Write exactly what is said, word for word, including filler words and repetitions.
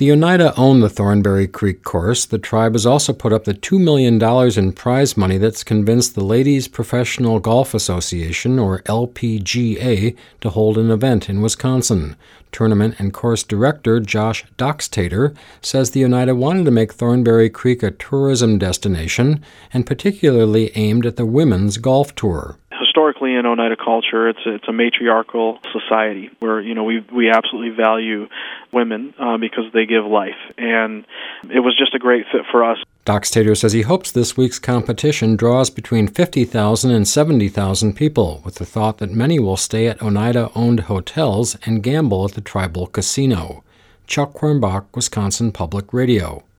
The Oneida own the Thornberry Creek course. The tribe has also put up the two million dollars in prize money that's convinced the Ladies Professional Golf Association, or L P G A, to hold an event in Wisconsin. Tournament and course director Josh Doxtator says the Oneida wanted to make Thornberry Creek a tourism destination and particularly aimed at the women's golf tour. Historically, in Oneida culture, it's a, it's a matriarchal society where, you know, we we absolutely value women uh, because they give life, and it was just a great fit for us. Doxtator says he hopes this week's competition draws between fifty thousand and seventy thousand people, with the thought that many will stay at Oneida-owned hotels and gamble at the tribal casino. Chuck Quirmbach, Wisconsin Public Radio.